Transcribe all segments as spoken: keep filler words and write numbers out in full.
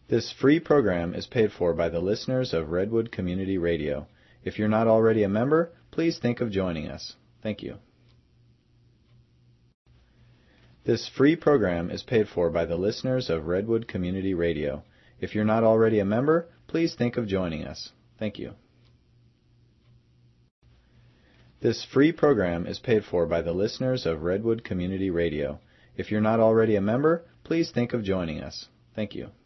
This free program is paid for by the listeners of Redwood Community Radio. If you're not already a member, please think of joining us. Thank you. This free program is paid for by the listeners of Redwood Community Radio. If you're not already a member, please think of joining us. Thank you. This free program is paid for by the listeners of Redwood Community Radio. If you're not already a member, please think of joining us. Thank you.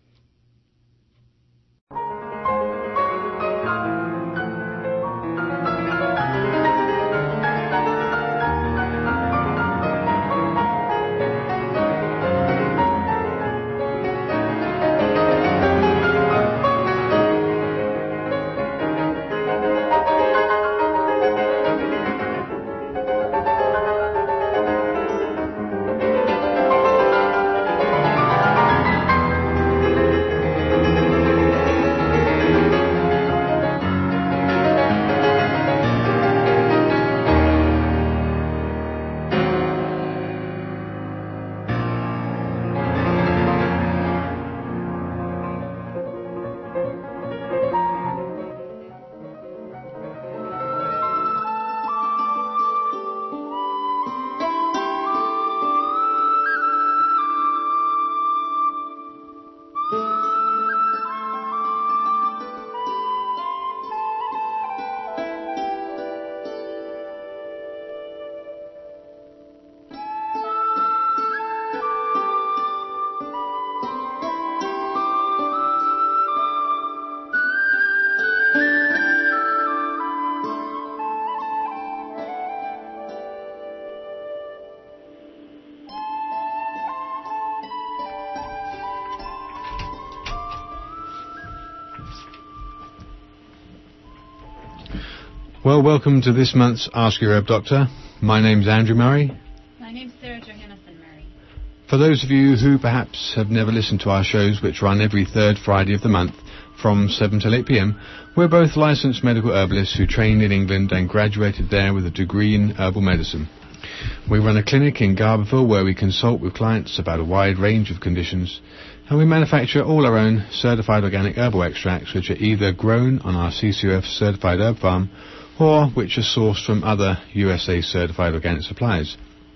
Well, welcome to this month's Ask Your Herb Doctor. My name's Andrew Murray. My name's Sarah Johannesson Murray. For those of you who perhaps have never listened to our shows, which run every third Friday of the month from seven till eight p.m, we're both licensed medical herbalists who trained in England and graduated there with a degree in herbal medicine. We run a clinic in Garberville where we consult with clients about a wide range of conditions, and we manufacture all our own certified organic herbal extracts, which are either grown on our C C O F certified herb farm or which are sourced from other U S A certified organic suppliers.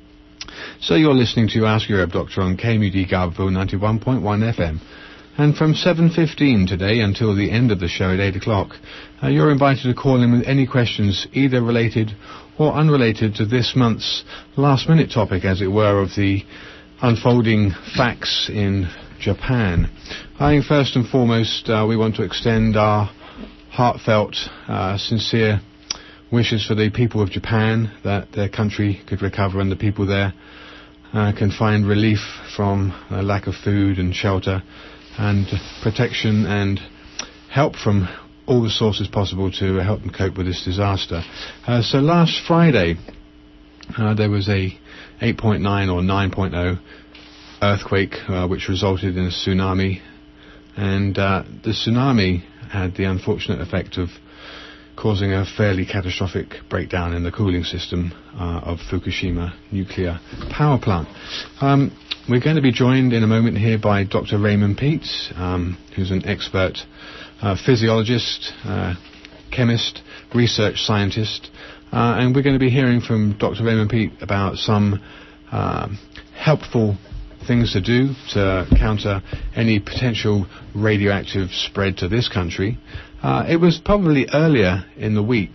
So you're listening to Ask Your Herb Doctor on K M U D Garberville ninety-one point one F M. And from seven fifteen today until the end of the show at eight o'clock, uh, you're invited to call in with any questions either related or unrelated to this month's last minute topic, as it were, of the unfolding facts in Japan. I think first and foremost uh, we want to extend our heartfelt, uh, sincere wishes for the people of Japan that their country could recover and the people there uh, can find relief from a lack of food and shelter and protection and help from all the sources possible to help them cope with this disaster. Uh, so last Friday uh, there was a eight point nine or nine point oh earthquake uh, which resulted in a tsunami, and uh, the tsunami had the unfortunate effect of causing a fairly catastrophic breakdown in the cooling system uh, of Fukushima nuclear power plant. Um, we're going to be joined in a moment here by Doctor Raymond Peet, um, who's an expert uh, physiologist, uh, chemist, research scientist, uh, and we're going to be hearing from Doctor Raymond Peet about some uh, helpful things to do to counter any potential radioactive spread to this country. Uh, it was probably earlier in the week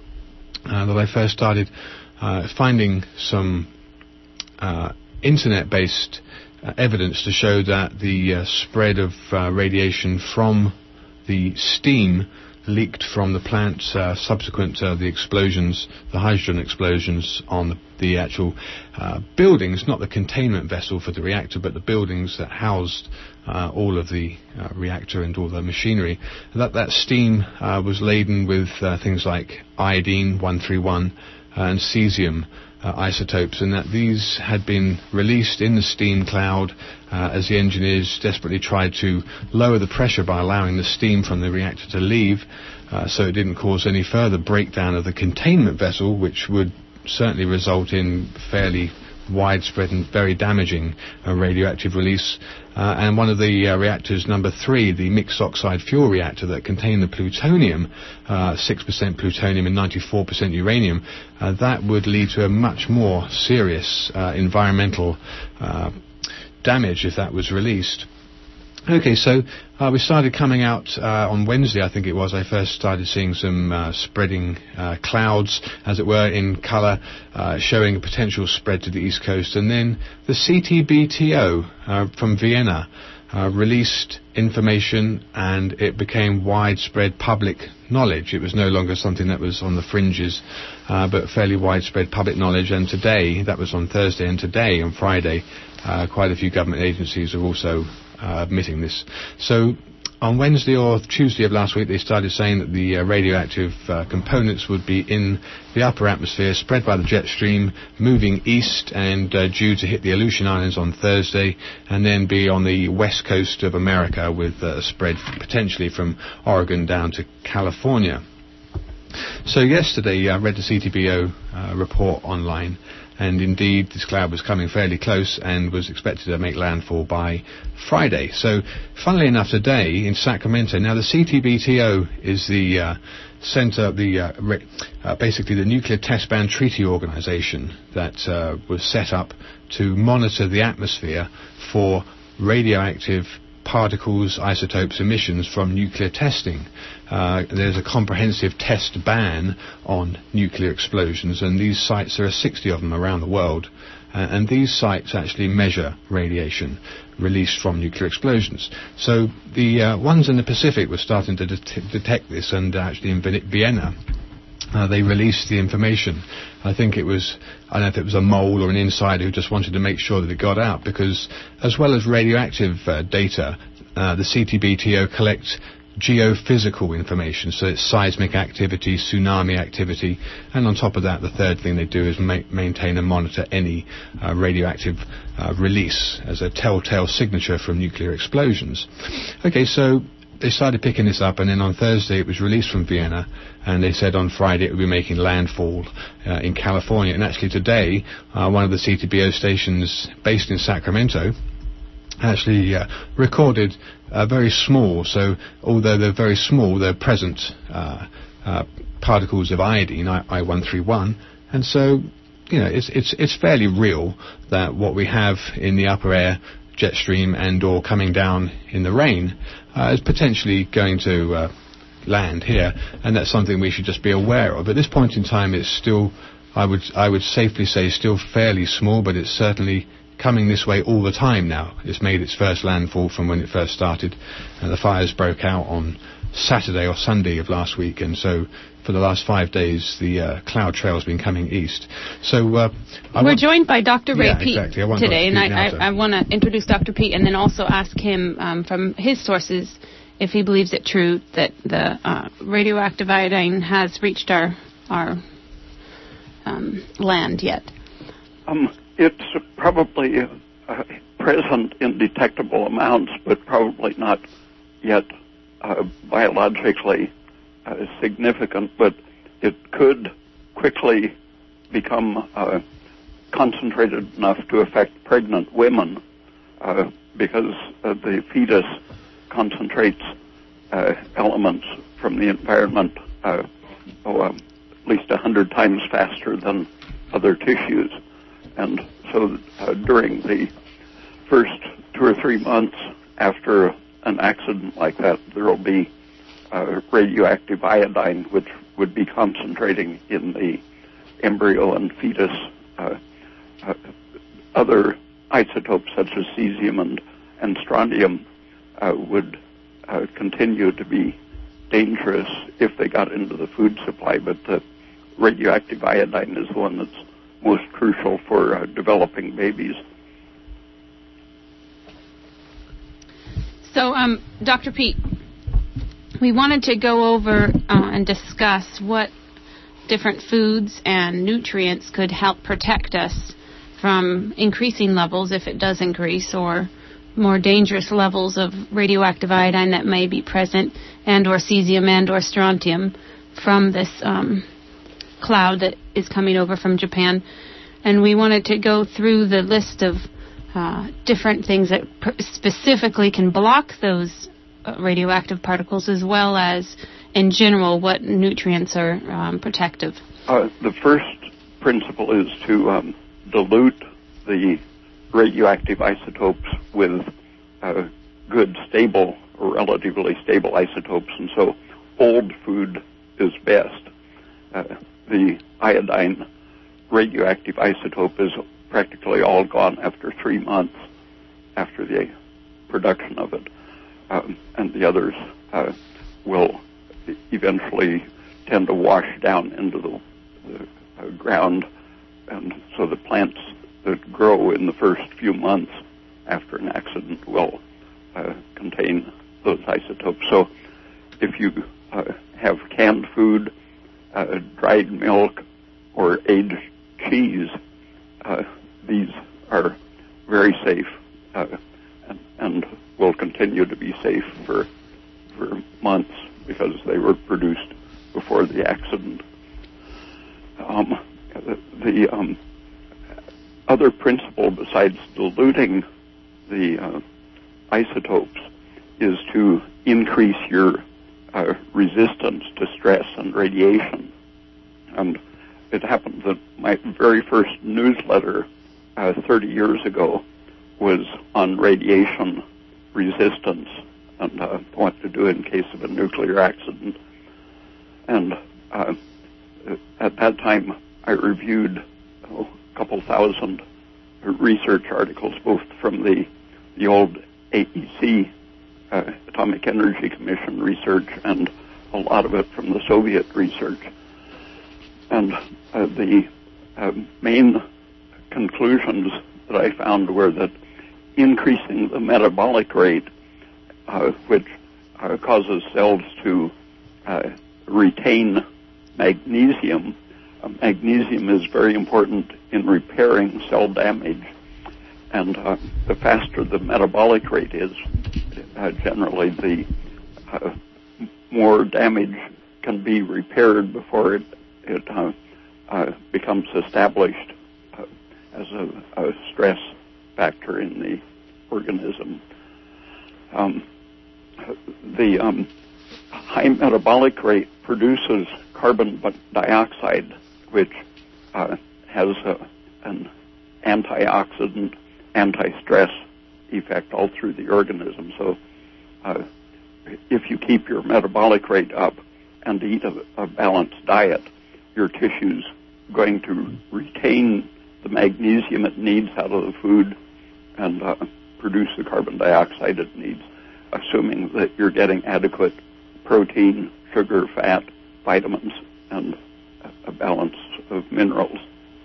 uh, that I first started uh, finding some uh, internet-based uh, evidence to show that the uh, spread of uh, radiation from the steam leaked from the plant uh, subsequent to the explosions, the hydrogen explosions on the, the actual uh, buildings, not the containment vessel for the reactor, but the buildings that housed uh, all of the uh, reactor and all the machinery. That that steam uh, was laden with uh, things like iodine one thirty-one uh, and cesium uh, isotopes, and that these had been released in the steam cloud uh, as the engineers desperately tried to lower the pressure by allowing the steam from the reactor to leave, uh, so it didn't cause any further breakdown of the containment vessel, which would certainly result in fairly widespread and very damaging uh, radioactive release. Uh, and one of the uh, reactors, number three, the mixed oxide fuel reactor that contained the plutonium, uh, six percent plutonium and ninety-four percent uranium, uh, that would lead to a much more serious uh, environmental uh, damage if that was released. Okay, so uh, we started coming out uh, on Wednesday, I think it was. I first started seeing some uh, spreading uh, clouds, as it were, in colour, uh, showing a potential spread to the East Coast. And then the C T B T O uh, from Vienna uh, released information, and it became widespread public knowledge. It was no longer something that was on the fringes, uh, but fairly widespread public knowledge. And today, that was on Thursday, and today, on Friday, uh, quite a few government agencies are also Uh, admitting this. So on Wednesday or Tuesday of last week, they started saying that the uh, radioactive uh, components would be in the upper atmosphere, spread by the jet stream, moving east, and uh, due to hit the Aleutian Islands on Thursday, and then be on the west coast of America, with uh, a spread potentially from Oregon down to California. So yesterday I read the C T B O uh, report online, and indeed this cloud was coming fairly close and was expected to make landfall by Friday. So funnily enough, today in Sacramento, now the C T B T O is the uh, center, the uh, re- uh, basically the Nuclear Test Ban Treaty Organization that uh, was set up to monitor the atmosphere for radioactive particles, isotopes, emissions from nuclear testing. Uh, there's a comprehensive test ban on nuclear explosions, and these sites, there are sixty of them around the world, uh, and these sites actually measure radiation released from nuclear explosions. So the uh, ones in the Pacific were starting to det- detect this, and actually in Vienna, Uh, they released the information. I think it was, I don't know if it was a mole or an insider who just wanted to make sure that it got out, because as well as radioactive uh, data, uh, the C T B T O collects geophysical information, so it's seismic activity, tsunami activity, and on top of that, the third thing they do is ma- maintain and monitor any uh, radioactive uh, release as a telltale signature from nuclear explosions. Okay, so they started picking this up, and then on Thursday it was released from Vienna, and they said on Friday it would be making landfall uh, in California. And actually today, uh, one of the C T B O stations based in Sacramento actually uh, recorded uh, very small, so although they're very small, they're present uh, uh, particles of iodine, I one thirty-one, and so, you know, it's, it's, it's fairly real that what we have in the upper air, jet stream, and or coming down in the rain uh, is potentially going to uh, land here, and that's something we should just be aware of. At this point in time, it's still, I would I would safely say, still fairly small, but it's certainly coming this way all the time now. It's made its first landfall from when it first started, and the fires broke out on Saturday or Sunday of last week, and so for the last five days the uh, cloud trail has been coming east. So uh, I we're joined by Doctor Ray yeah, Peat exactly. today, and I, I, I want to introduce Doctor Peat and then also ask him um, from his sources if he believes it true that the uh, radioactive iodine has reached our our um, land yet. Um, it's probably uh, present in detectable amounts, but probably not yet uh, biologically uh, significant. But it could quickly become uh, concentrated enough to affect pregnant women uh, because uh, the fetus concentrates uh, elements from the environment uh, oh, um, at least one hundred times faster than other tissues. And so uh, during the first two or three months after an accident like that, there will be uh, radioactive iodine, which would be concentrating in the embryo and fetus. Uh, uh, other isotopes such as cesium and, and strontium uh, would uh, continue to be dangerous if they got into the food supply, but the radioactive iodine is the one that's most crucial for uh, developing babies. So, um, Doctor Peat, we wanted to go over uh, and discuss what different foods and nutrients could help protect us from increasing levels, if it does increase, or more dangerous levels of radioactive iodine that may be present, and or cesium and or strontium from this um, cloud that is coming over from Japan. and we wanted to go through the list of uh, different things that pr- specifically can block those uh, radioactive particles, as well as, in general, what nutrients are um, protective. Uh, the first principle is to um, dilute the radioactive isotopes with uh, good, stable, or relatively stable isotopes, and so old food is best. Uh, the iodine radioactive isotope is practically all gone after three months after the production of it, um, and the others uh, will eventually tend to wash down into the, the uh, ground, and so the plants that grow in the first few months after an accident will uh, contain those isotopes. So if you uh, have canned food, uh, dried milk, or aged cheese, uh, these are very safe uh, and, and will continue to be safe for for months because they were produced before the accident. Um, the the um, other principle besides diluting the uh, isotopes is to increase your uh, resistance to stress and radiation. And it happened that my very first newsletter uh, thirty years ago was on radiation resistance and uh, what to do in case of a nuclear accident. And uh, at that time, I reviewed oh, a couple thousand research articles, both from the, the old A E C, uh, Atomic Energy Commission research, and a lot of it from the Soviet research. And uh, the uh, main conclusions that I found were that increasing the metabolic rate, uh, which uh, causes cells to uh, retain magnesium, uh, magnesium is very important in repairing cell damage. And uh, the faster the metabolic rate is, uh, generally the uh, more damage can be repaired before it, it uh, uh, becomes established uh, as a, a stress factor in the organism. Um, the um, high metabolic rate produces carbon dioxide, which uh, has a, an antioxidant, anti-stress effect all through the organism. So uh, if you keep your metabolic rate up and eat a, a balanced diet, your tissue's going to retain the magnesium it needs out of the food and uh, produce the carbon dioxide it needs, assuming that you're getting adequate protein, sugar, fat, vitamins, and a balance of minerals.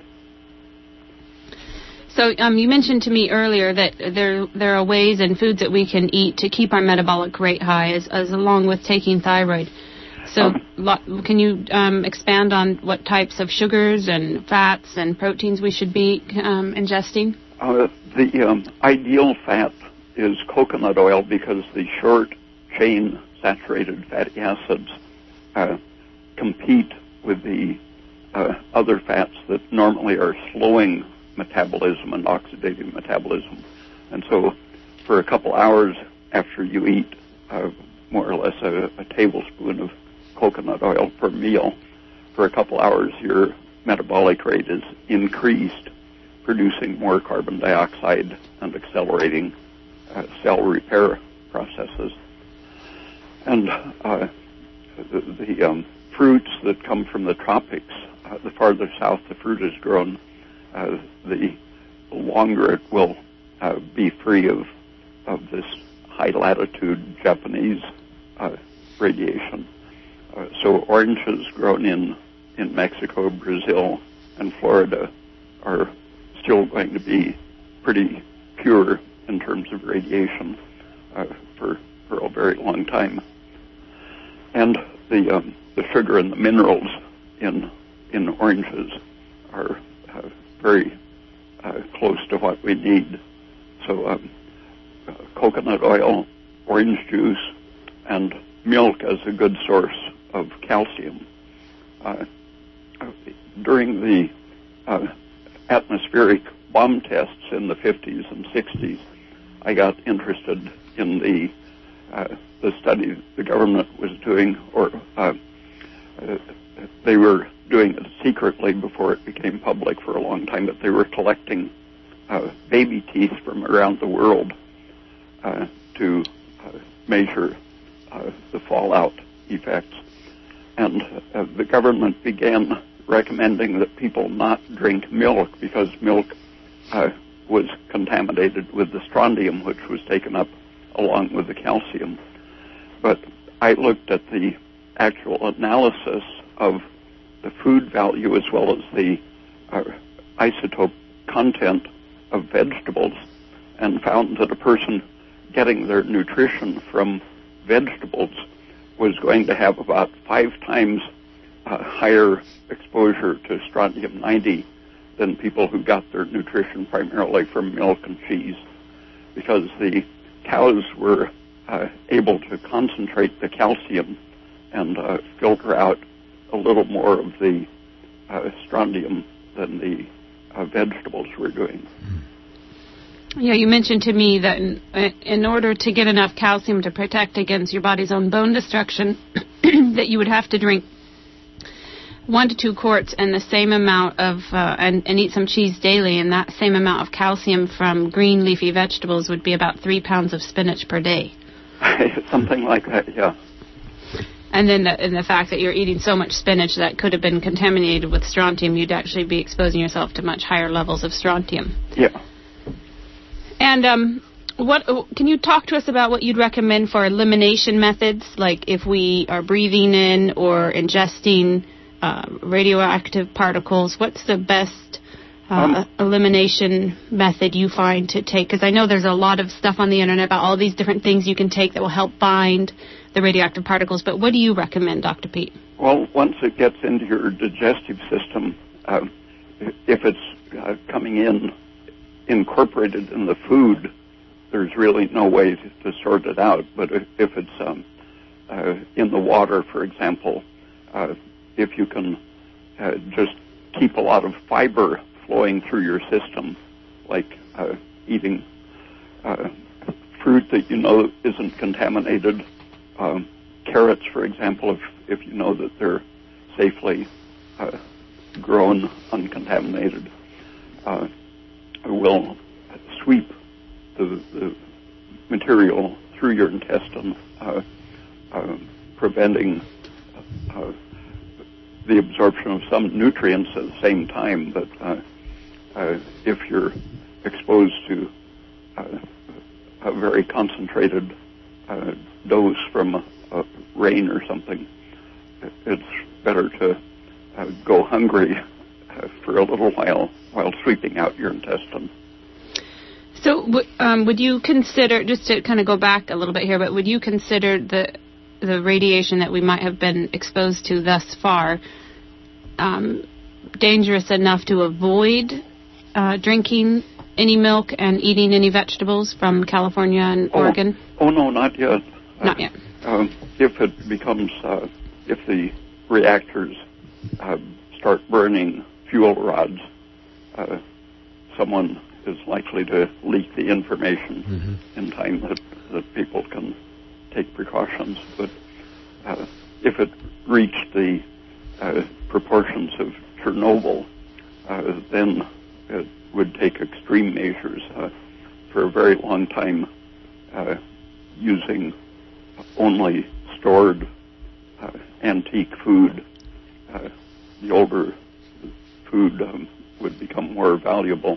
So um, you mentioned to me earlier that there there are ways and foods that we can eat to keep our metabolic rate high, as, as along with taking thyroid. So um, lo- can you um, expand on what types of sugars and fats and proteins we should be um, ingesting? Uh, the um, ideal fat is coconut oil because the short-chain saturated fatty acids uh, compete with the uh, other fats that normally are slowing metabolism and oxidative metabolism. And so for a couple hours after you eat uh, more or less a, a tablespoon of coconut oil per meal, for a couple hours your metabolic rate is increased, producing more carbon dioxide and accelerating uh, cell repair processes. And uh, the, the um, fruits that come from the tropics, uh, the farther south the fruit is grown, uh, the longer it will uh, be free of of this high latitude Japanese uh, radiation. Uh, so oranges grown in, in Mexico, Brazil, and Florida are still going to be pretty pure in terms of radiation uh, for for a very long time. And the um, the sugar and the minerals in in oranges are uh, very uh, close to what we need. So um, uh, coconut oil, orange juice, and milk as a good source of calcium. Uh, during the uh, atmospheric bomb tests in the fifties and sixties, I got interested in the uh, the study the government was doing, or uh, uh, they were doing it secretly before it became public for a long time, but they were collecting uh, baby teeth from around the world uh, to uh, measure uh, the fallout effects. And uh, the government began recommending that people not drink milk because milk uh, was contaminated with the strontium, which was taken up along with the calcium. But I looked at the actual analysis of the food value as well as the uh, isotope content of vegetables and found that a person getting their nutrition from vegetables was going to have about five times uh, higher exposure to strontium ninety than people who got their nutrition primarily from milk and cheese, because the cows were uh, able to concentrate the calcium and uh, filter out a little more of the uh, strontium than the uh, vegetables were doing. Yeah, you mentioned to me that in, in order to get enough calcium to protect against your body's own bone destruction, that you would have to drink one to two quarts and the same amount of, uh, and, and eat some cheese daily, and that same amount of calcium from green leafy vegetables would be about three pounds of spinach per day. Something like that, yeah. And then the, and the fact that you're eating so much spinach that could have been contaminated with strontium, you'd actually be exposing yourself to much higher levels of strontium. Yeah. And um, what can you talk to us about what you'd recommend for elimination methods, like if we are breathing in or ingesting uh, radioactive particles? What's the best uh, um, elimination method you find to take? Because I know there's a lot of stuff on the internet about all these different things you can take that will help bind the radioactive particles, but what do you recommend, Doctor Pete? Well, once it gets into your digestive system, uh, if it's uh, coming in incorporated in the food, there's really no way to, to sort it out. But if, if it's um, uh, in the water, for example, uh, if you can uh, just keep a lot of fiber flowing through your system, like uh, eating uh, fruit that you know isn't contaminated, um, carrots, for example, if, if you know that they're safely uh, grown uncontaminated, uh, will sweep the, the material through your intestine, uh, uh, preventing uh, the absorption of some nutrients at the same time. But uh, uh, if you're exposed to uh, a very concentrated uh, dose from a, a rain or something, it's better to uh, go hungry uh, for a little while while sweeping out your intestine. So w- um, would you consider, just to kind of go back a little bit here, but would you consider the the radiation that we might have been exposed to thus far um, dangerous enough to avoid uh, drinking any milk and eating any vegetables from California and oh, Oregon? Oh, no, not yet. Not yet. Uh, um, if it becomes, uh, if the reactors uh, start burning fuel rods, uh, someone is likely to leak the information mm-hmm. in time that, that people can take precautions. But uh, if it reached the uh, proportions of Chernobyl, uh, then it would take extreme measures uh, for a very long time, uh, using only stored uh, antique food. Uh, the older food um, would become more valuable.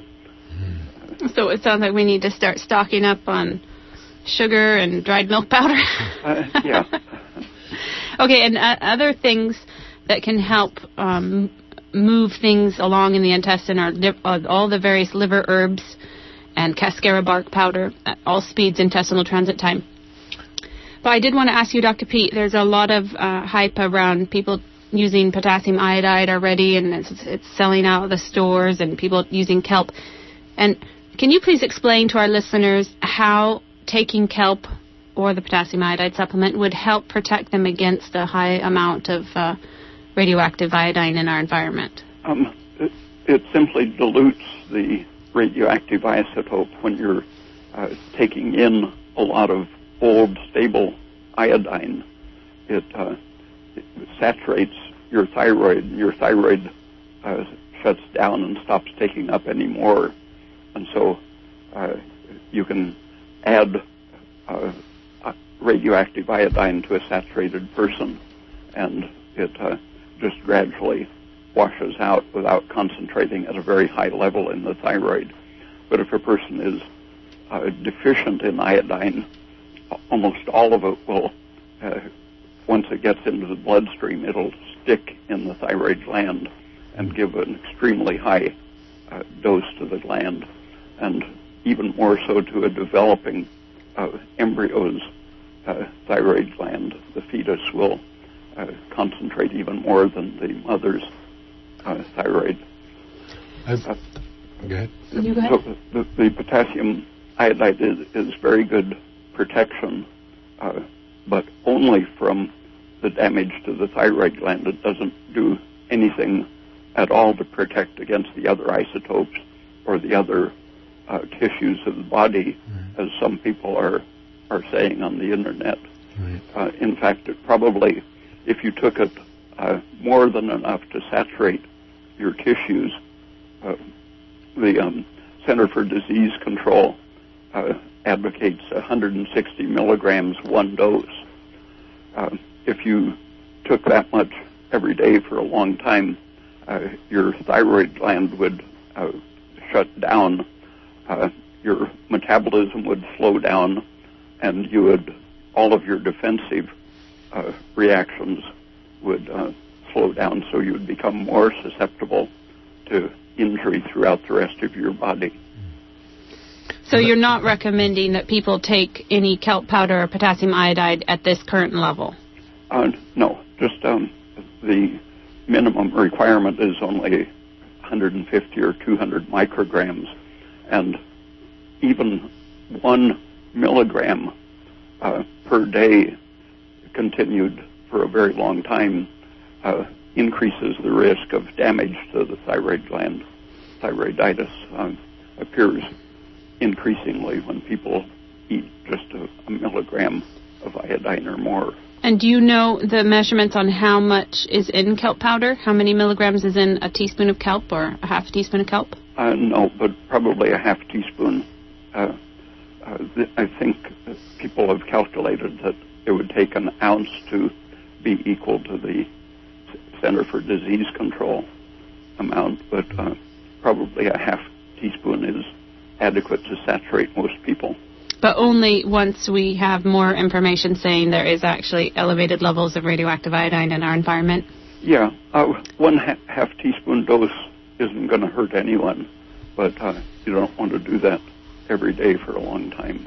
So it sounds like we need to start stocking up on sugar and dried milk powder. uh, yeah. Okay, and uh, other things that can help um, move things along in the intestine are li- uh, all the various liver herbs and cascara bark powder at all speeds intestinal transit time. But I did want to ask you, Doctor Pete, there's a lot of uh, hype around people using potassium iodide already, and it's, it's selling out of the stores, and people using kelp. And can you please explain to our listeners how taking kelp or the potassium iodide supplement would help protect them against a high amount of uh, radioactive iodine in our environment? Um, it simply dilutes the radioactive isotope when you're uh, taking in a lot of old, stable iodine. It, uh, it saturates your thyroid, and your thyroid uh, shuts down and stops taking up any more. And so uh, you can add uh, radioactive iodine to a saturated person, and it uh, just gradually washes out without concentrating at a very high level in the thyroid. But if a person is uh, deficient in iodine, almost all of it will, uh, once it gets into the bloodstream, it'll stick in the thyroid gland and give an extremely high uh, dose to the gland, and even more so to a developing uh, embryo's uh, thyroid gland. The fetus will uh, concentrate even more than the mother's uh, thyroid. Uh, go ahead. You go ahead. So the, the potassium iodide is, is very good protection, uh, but only from the damage to the thyroid gland. It doesn't do anything at all to protect against the other isotopes or the other uh, tissues of the body, right, as some people are are saying on the internet. Right. Uh, in fact, it probably, if you took it uh, more than enough to saturate your tissues, uh, the um, Center for Disease Control uh, advocates one hundred sixty milligrams one dose. Uh, if you took that much every day for a long time, uh, your thyroid gland would uh, shut down, uh, your metabolism would slow down, and you would, all of your defensive uh, reactions would uh, slow down, so you would become more susceptible to injury throughout the rest of your body. So you're not recommending that people take any kelp powder or potassium iodide at this current level? Uh, no, just um, the minimum requirement is only one hundred fifty or two hundred micrograms, and even one milligram uh, per day continued for a very long time uh, increases the risk of damage to the thyroid gland. Thyroiditis um, appears increasingly when people eat just a, a milligram of iodine or more. And do you know the measurements on how much is in kelp powder? How many milligrams is in a teaspoon of kelp or a half teaspoon of kelp? Uh, no, but probably a half teaspoon. Uh, uh, th- I think people have calculated that it would take an ounce to be equal to the Center for Disease Control amount, but uh, probably a half teaspoon is adequate to saturate most people. But only once we have more information saying there is actually elevated levels of radioactive iodine in our environment? Yeah, uh, one ha- half teaspoon dose isn't going to hurt anyone, but uh, you don't want to do that every day for a long time.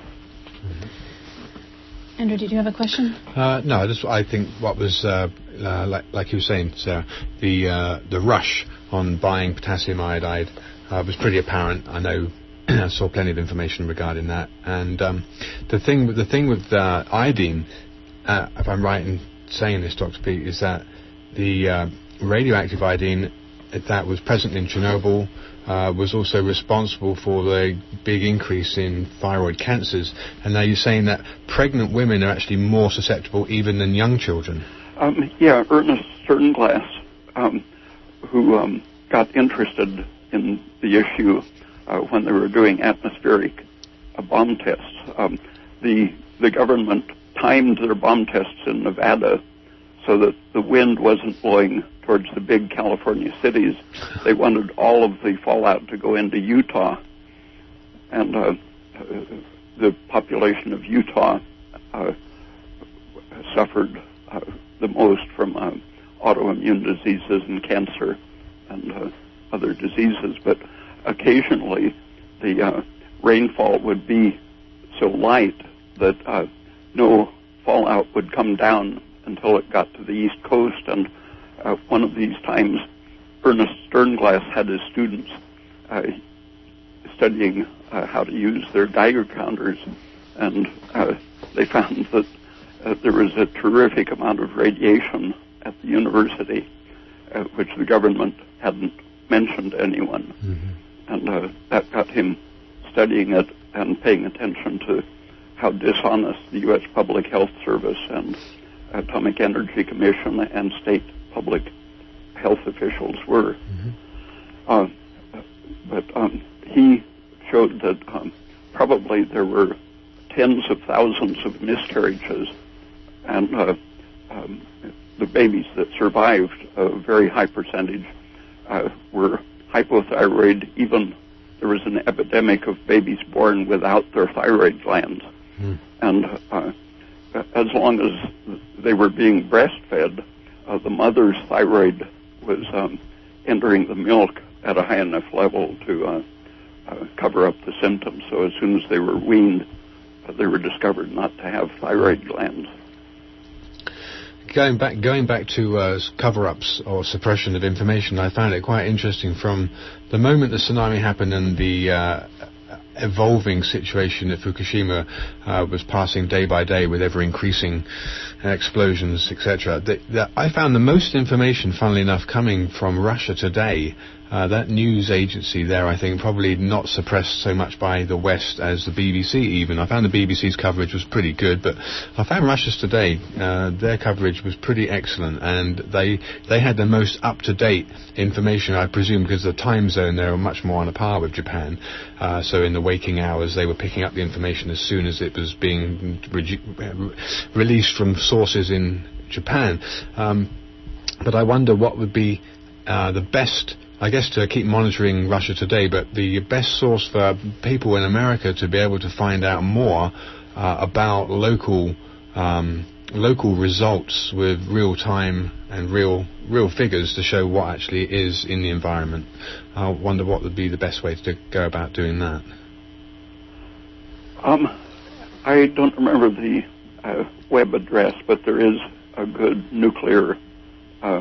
Andrew, did you have a question? Uh, no, just I think what was uh, uh, like, like you were saying, Sarah, the uh, the rush on buying potassium iodide uh, was pretty apparent. I know I saw plenty of information regarding that, and um, the thing with the thing with uh, iodine, uh, if I'm right in saying this, Doctor Pete, is that the uh, radioactive iodine that was present in Chernobyl uh, was also responsible for the big increase in thyroid cancers. And now you're saying that pregnant women are actually more susceptible even than young children. Um, yeah, Ernest Sternglass, um, who um, got interested in the issue uh, when they were doing atmospheric uh, bomb tests. Um, the the government timed their bomb tests in Nevada so that the wind wasn't blowing towards the big California cities. They wanted all of the fallout to go into Utah. And uh, uh, the population of Utah uh, suffered uh, the most from uh, autoimmune diseases and cancer and uh, other diseases. But occasionally the uh, rainfall would be so light that uh, no fallout would come down until it got to the East Coast. And uh, one of these times, Ernest Sternglass had his students uh, studying uh, how to use their Geiger counters, and uh, they found that uh, there was a terrific amount of radiation at the university, uh, which the government hadn't mentioned to anyone. Mm-hmm. And uh, that got him studying it and paying attention to how dishonest the U S Public Health Service and Atomic Energy Commission and state public health officials were. Mm-hmm. Uh, but um, he showed that um, probably there were tens of thousands of miscarriages, and uh, um, the babies that survived, a very high percentage, uh, were hypothyroid. Even there was an epidemic of babies born without their thyroid glands. Mm. And uh, as long as they were being breastfed, uh, the mother's thyroid was um, entering the milk at a high enough level to uh, uh, cover up the symptoms. So as soon as they were weaned, uh, they were discovered not to have thyroid glands. Going back, going back to uh, cover-ups or suppression of information, I found it quite interesting from the moment the tsunami happened and the uh, evolving situation at Fukushima uh, was passing day by day with ever-increasing explosions, et cetera. That, that I found the most information, funnily enough, coming from Russia Today. Uh, that news agency there, I think, probably not suppressed so much by the West as the B B C even. I found the B B C's coverage was pretty good, but I found Russia's Today, uh, their coverage was pretty excellent, and they they had the most up-to-date information, I presume, because the time zone there were much more on a par with Japan. Uh, so in the waking hours, they were picking up the information as soon as it was being re- released from sources in Japan. Um, but I wonder what would be uh, the best, I guess, to keep monitoring Russia Today, but the best source for people in America to be able to find out more uh, about local um, local results with real time and real real figures to show what actually is in the environment. I wonder what would be the best way to go about doing that. Um, I don't remember the uh, web address, but there is a good nuclear uh,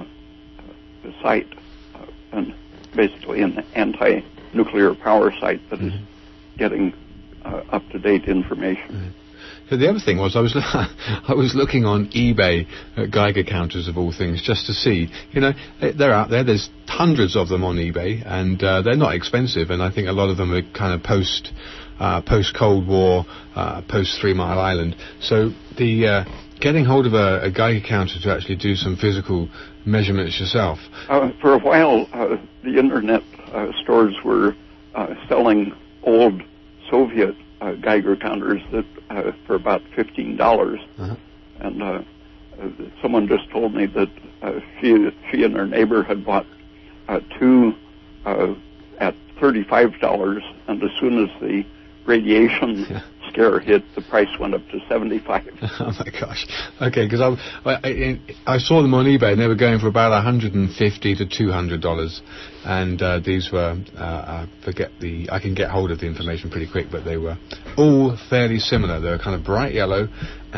site, uh, and basically an anti-nuclear power site that mm-hmm. is getting uh, up-to-date information. Mm-hmm. So the other thing was I was I was looking on eBay at Geiger counters of all things just to see, you know, they're out there. There's hundreds of them on eBay, and uh, they're not expensive. And I think a lot of them are kind of post uh, post Cold War, uh, post Three Mile Island. So the uh, getting hold of a, a Geiger counter to actually do some physical measurements yourself. Uh, for a while, uh, the internet uh, stores were uh, selling old Soviet uh, Geiger counters that uh, for about fifteen dollars, uh-huh. and uh, uh, someone just told me that uh, she she and her neighbor had bought uh, two uh, at thirty-five dollars, and as soon as the radiation yeah. scare hit, the price went up to seventy-five. Oh my gosh! Okay, because I, I I saw them on eBay and they were going for about one hundred fifty to two hundred dollars, and uh, these were uh, I forget the I can get hold of the information pretty quick, but they were all fairly similar. They were kind of bright yellow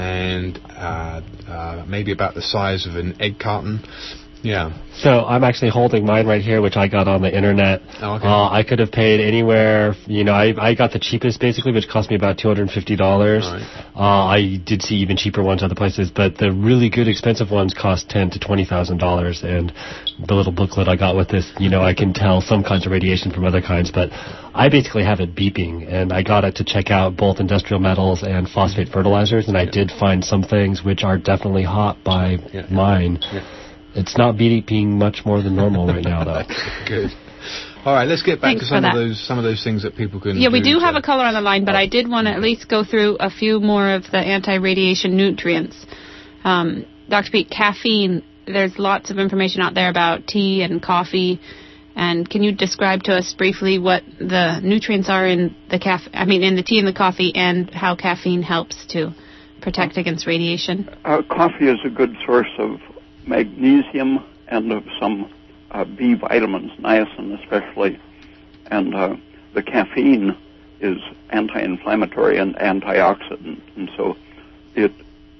and uh, uh, maybe about the size of an egg carton. Yeah. So I'm actually holding mine right here, which I got on the internet. Oh, okay. Uh, I could have paid anywhere, you know, I I got the cheapest basically, which cost me about two hundred fifty dollars. Right. Uh, I did see even cheaper ones other places, but the really good expensive ones cost ten to twenty thousand dollars. And the little booklet I got with this, you know, I can tell some kinds of radiation from other kinds, but I basically have it beeping, and I got it to check out both industrial metals and phosphate fertilizers, and I yeah. did find some things which are definitely hot by yeah. mine. Yeah. It's not beeping much more than normal right now, though. Good. All right, let's get back Thanks to some of those some of those things that people can. Yeah, do we do to have a caller on the line, but I did want to at least go through a few more of the anti-radiation nutrients. Um, Doctor Pete, caffeine. There's lots of information out there about tea and coffee, and can you describe to us briefly what the nutrients are in the caff- I mean, in the tea and the coffee, and how caffeine helps to protect against radiation? Uh, coffee is a good source of magnesium and of some uh, B vitamins, niacin especially, and uh, the caffeine is anti-inflammatory and antioxidant, and so it,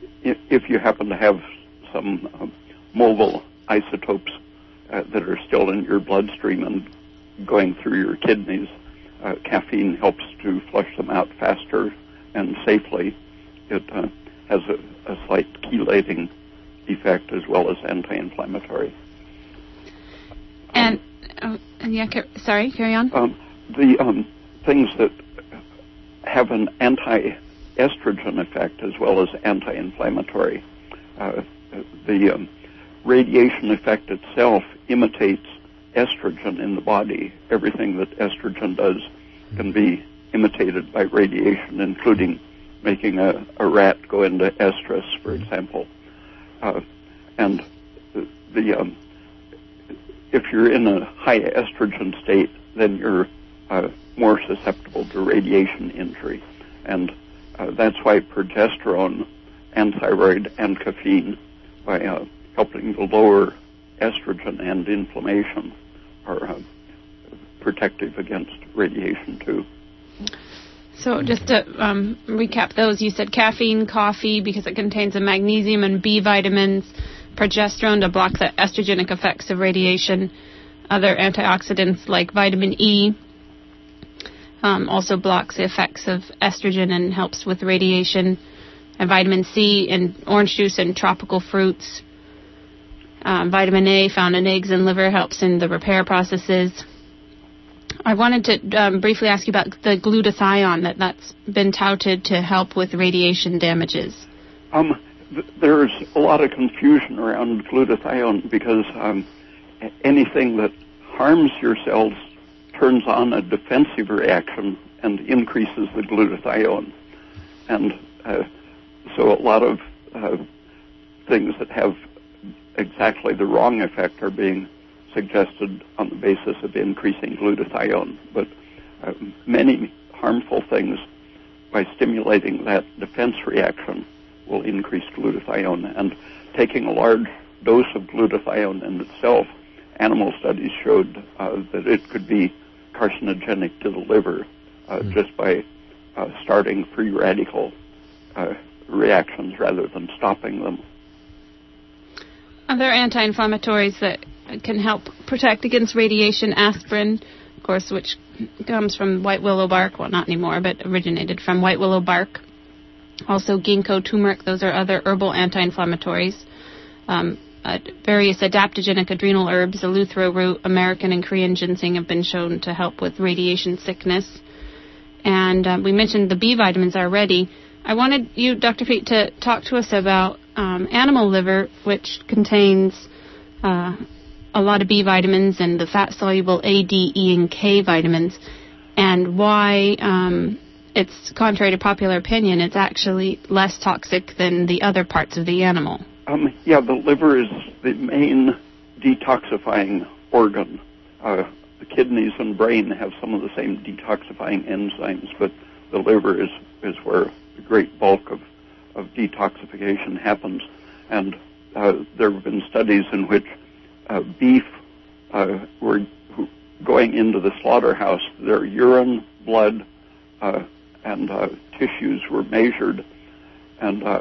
if you happen to have some uh, mobile isotopes uh, that are still in your bloodstream and going through your kidneys, uh, caffeine helps to flush them out faster and safely. It uh, has a, a slight chelating effect as well as anti-inflammatory. And uh, yeah, ca- sorry, carry on. Um, the um, things that have an anti-estrogen effect as well as anti-inflammatory. Uh, the um, radiation effect itself imitates estrogen in the body. Everything that estrogen does can be imitated by radiation, including making a, a rat go into estrus, for example. Uh, and the, the um, if you're in a high estrogen state, then you're uh, more susceptible to radiation injury. And uh, that's why progesterone and thyroid and caffeine, by uh, helping to lower estrogen and inflammation, are uh, protective against radiation too. So just to um, recap those, you said caffeine, coffee, because it contains the magnesium and B vitamins, progesterone to block the estrogenic effects of radiation, other antioxidants like vitamin E um, also blocks the effects of estrogen and helps with radiation, and vitamin C in orange juice and tropical fruits. Um, vitamin A found in eggs and liver helps in the repair processes. I wanted to um, briefly ask you about the glutathione, that that's been touted to help with radiation damages. Um, th- there's a lot of confusion around glutathione because um, anything that harms your cells turns on a defensive reaction and increases the glutathione. And uh, so a lot of uh, things that have exactly the wrong effect are being suggested on the basis of increasing glutathione. But uh, many harmful things, by stimulating that defense reaction, will increase glutathione. And taking a large dose of glutathione in itself, animal studies showed uh, that it could be carcinogenic to the liver uh, mm. just by uh, starting free radical uh, reactions rather than stopping them. Other anti-inflammatories that can help protect against radiation, aspirin, of course, which comes from white willow bark, well, not anymore, but originated from white willow bark. Also ginkgo, turmeric, those are other herbal anti-inflammatories. Um, uh, various adaptogenic adrenal herbs, eleuthero root, American and Korean ginseng have been shown to help with radiation sickness. And uh, we mentioned the B vitamins already. I wanted you, Doctor Peat, to talk to us about um, animal liver, which contains uh, a lot of B vitamins and the fat-soluble A, D, E, and K vitamins, and why um, it's, contrary to popular opinion, it's actually less toxic than the other parts of the animal. Um, yeah, the liver is the main detoxifying organ. Uh, the kidneys and brain have some of the same detoxifying enzymes, but the liver is, is where the great bulk of, of detoxification happens. And uh, there have been studies in which uh, beef uh, were going into the slaughterhouse. Their urine, blood, uh, and uh, tissues were measured, and uh,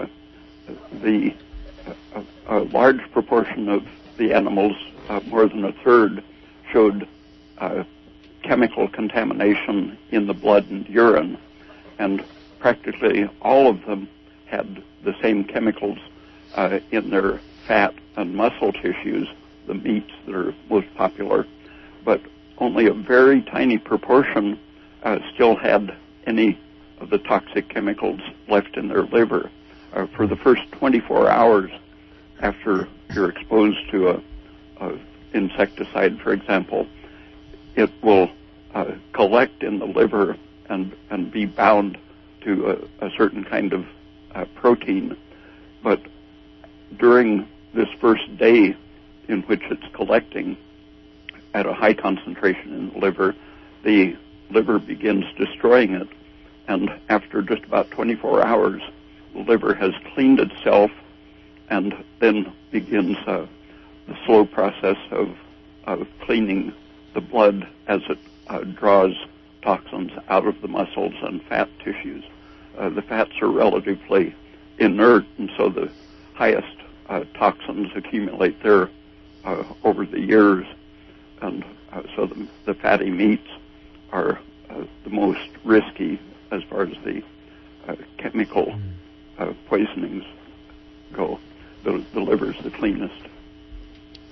the a, a large proportion of the animals, uh, more than a third, showed uh, chemical contamination in the blood and urine, and practically all of them had the same chemicals uh, in their fat and muscle tissues, the meats that are most popular, but only a very tiny proportion uh, still had any of the toxic chemicals left in their liver. Uh, for the first twenty-four hours after you're exposed to a, a insecticide, for example, it will uh, collect in the liver and, and be bound to a, a certain kind of uh, protein. But during this first day in which it's collecting at a high concentration in the liver, the liver begins destroying it. And after just about twenty-four hours, the liver has cleaned itself and then begins uh, the slow process of, of cleaning the blood as it uh, draws toxins out of the muscles and fat tissues. Uh, the fats are relatively inert, and so the highest uh, toxins accumulate there uh, over the years, and uh, so the, the fatty meats are uh, the most risky as far as the uh, chemical uh, poisonings go. The, the liver is the cleanest.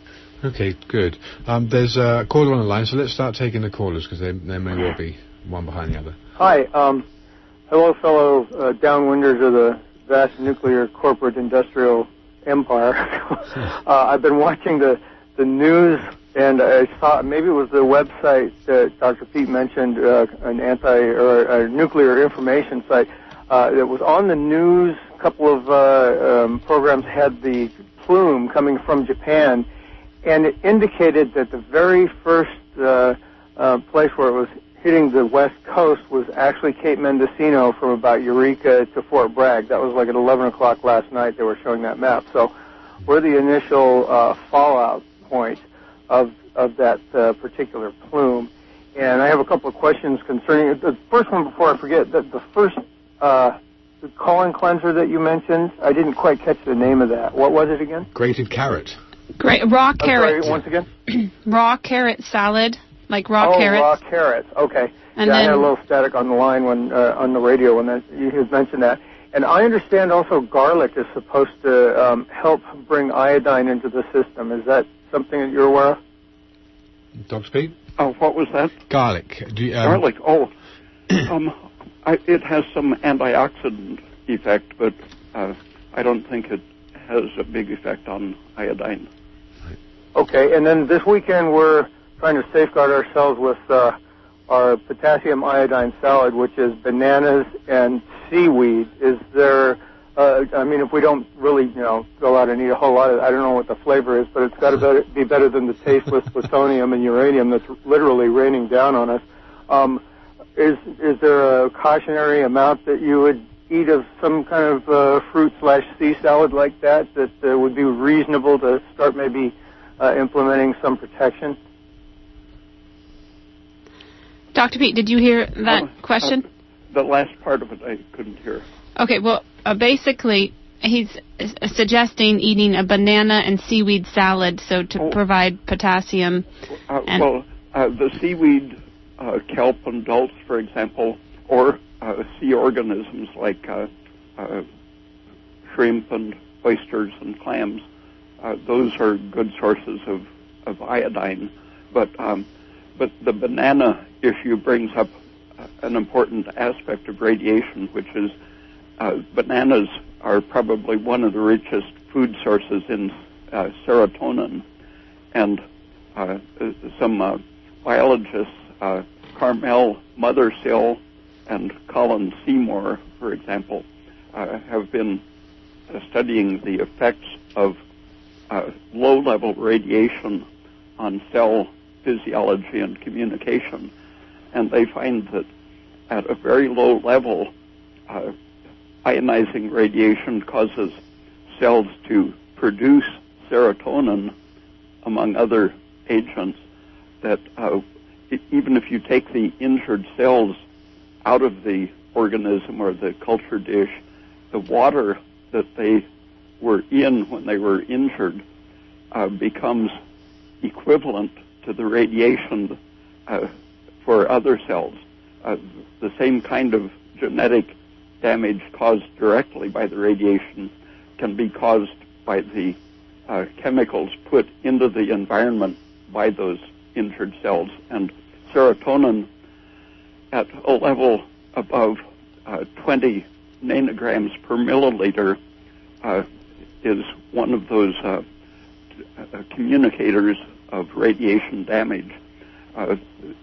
Okay, good. Um, there's a caller on the line, so let's start taking the callers, because there, there may well be one behind the other. Hi. Um, hello, fellow uh, downwinders of the vast nuclear corporate industrial empire. uh, I've been watching the, the news, and I saw, maybe it was the website that Doctor Pete mentioned, uh, an anti or a nuclear information site. Uh, that was on the news. A couple of uh, um, programs had the plume coming from Japan, and it indicated that the very first uh, uh, place where it was hitting the west coast was actually Cape Mendocino, from about Eureka to Fort Bragg. That was like at eleven o'clock last night. They were showing that map. So we're the initial uh, fallout point of of that uh, particular plume. And I have a couple of questions concerning it. The first one, before I forget, the, the first uh, the colon cleanser that you mentioned, I didn't quite catch the name of that. What was it again? Grated carrot. Great raw I'm carrot. sorry, once again. Raw carrot salad, like raw oh, carrots. raw carrots. Okay. And yeah, I then, had a little static on the line when uh, on the radio when that, you had mentioned that. And I understand also garlic is supposed to um, help bring iodine into the system. Is that something that you're aware of? Doctor Pete? Oh, what was that? Garlic. Do you, um, Garlic. Oh, um, I, it has some antioxidant effect, but uh, I don't think it has a big effect on iodine. Okay, and then this weekend we're trying to safeguard ourselves with uh, our potassium iodine salad, which is bananas and seaweed. Is there, uh, I mean, if we don't really, you know, go out and eat a whole lot of it, I don't know what the flavor is, but it's got to be better than the tasteless plutonium and uranium that's literally raining down on us. Um, is is there a cautionary amount that you would eat of some kind of uh, fruit slash sea salad like that that uh, would be reasonable to start maybe uh, implementing some protection? Doctor Pete, did you hear that uh, question? Uh, the last part of it I couldn't hear. Okay, well, uh, basically, he's uh, suggesting eating a banana and seaweed salad, so to oh. provide potassium. Uh, and well, uh, the seaweed, uh, kelp and dulse, for example, or uh, sea organisms like uh, uh, shrimp and oysters and clams, uh, those are good sources of, of iodine. But um, but the banana issue brings up an important aspect of radiation, which is uh, bananas are probably one of the richest food sources in uh, serotonin. And uh, some uh, biologists, uh, Carmel Mothersill and Colin Seymour, for example, uh, have been uh, studying the effects of uh, low-level radiation on cell physiology and communication. And they find that at a very low level, uh, ionizing radiation causes cells to produce serotonin, among other agents, that uh, it, even if you take the injured cells out of the organism or the culture dish, the water that they were in when they were injured uh, becomes equivalent to the radiation uh, for other cells. Uh, the same kind of genetic damage caused directly by the radiation can be caused by the uh, chemicals put into the environment by those injured cells. And serotonin at a level above uh, twenty nanograms per milliliter uh, is one of those uh, uh, communicators of radiation damage. Uh,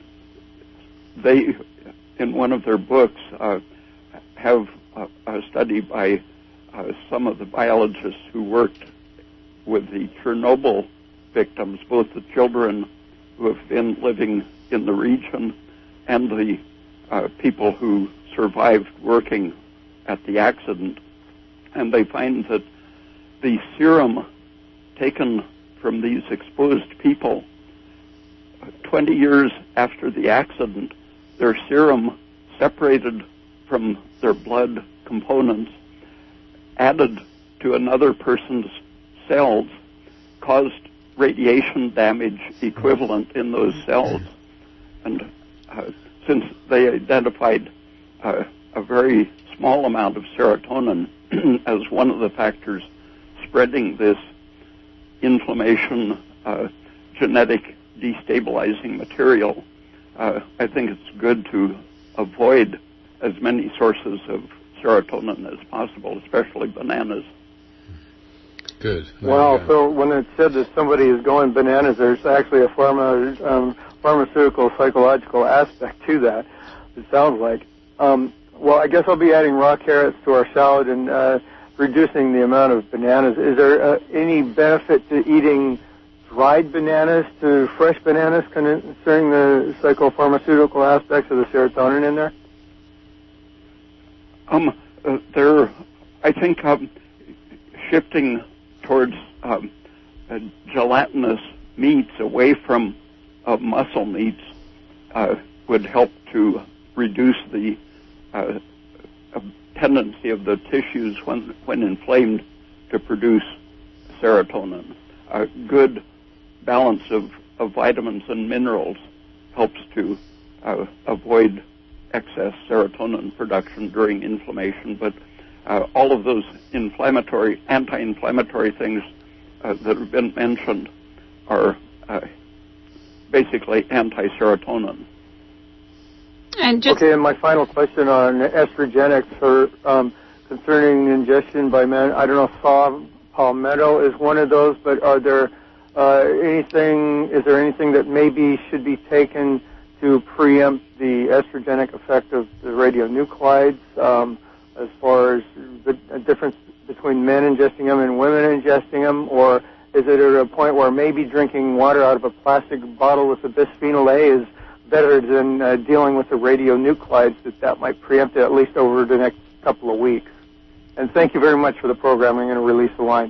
they, in one of their books, uh, have a, a study by uh, some of the biologists who worked with the Chernobyl victims, both the children who have been living in the region and the uh, people who survived working at the accident. And they find that the serum taken from these exposed people, twenty years after the accident, their serum separated from their blood components, added to another person's cells, caused radiation damage equivalent in those cells. And uh, since they identified uh, a very small amount of serotonin as one of the factors spreading this inflammation, uh, genetic destabilizing material, uh, I think it's good to avoid as many sources of serotonin as possible, especially bananas. Good. Wow, so when it said that somebody is going bananas, there's actually a pharma, um, pharmaceutical, psychological aspect to that, it sounds like. Um, well, I guess I'll be adding raw carrots to our salad and uh, reducing the amount of bananas. Is there uh, any benefit to eating dried bananas to fresh bananas concerning the psychopharmaceutical aspects of the serotonin in there? Um, uh, there, I think um, shifting towards um, uh, gelatinous meats away from uh, muscle meats uh, would help to reduce the uh, uh, tendency of the tissues when when inflamed to produce serotonin. A good balance of, of vitamins and minerals helps to uh, avoid excess serotonin production during inflammation, but uh, all of those inflammatory, anti-inflammatory things uh, that have been mentioned are uh, basically anti-serotonin. And just okay, and my final question on estrogenics for um, concerning ingestion by men. I don't know if saw palmetto is one of those, but are there uh, anything? Is there anything that maybe should be taken to preempt the estrogenic effect of the radionuclides, um, as far as the difference between men ingesting them and women ingesting them, or is it at a point where maybe drinking water out of a plastic bottle with the bisphenol A is better than uh, dealing with the radionuclides, that that might preempt it at least over the next couple of weeks? And thank you very much for the program. I'm going to release the line.